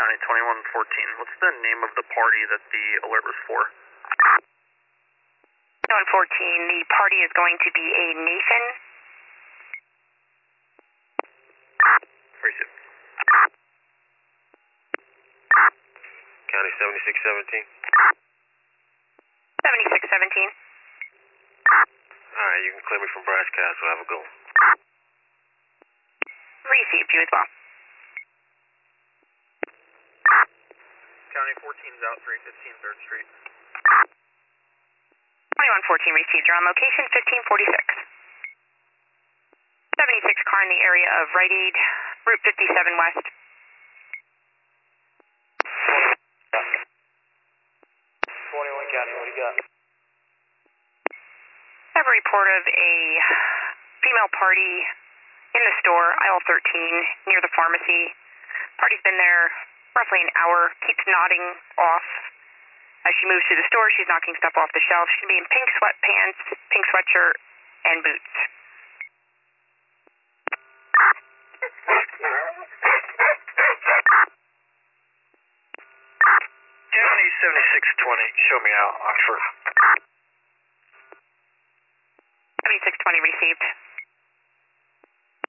County 2114. What's the name of the party that the alert was for? 2114, the party is going to be a Nathan. Receive. County 7617. 7617. Alright, you can clear me from Brass Castle. Have a go. Received you as well. County 14's out, 315 3rd Street. 2114 received. You're on location 1546. 76 car in the area of Rite Aid, Route 57 West. 21 County, what do you got? I have a report of a female party in the store, aisle 13, near the pharmacy. Party's been there roughly an hour, keeps nodding off. As she moves through the store, she's knocking stuff off the shelf. She's going to be in pink sweatpants, pink sweatshirt, and boots. County 7620, show me out, Oxford. 7620 received.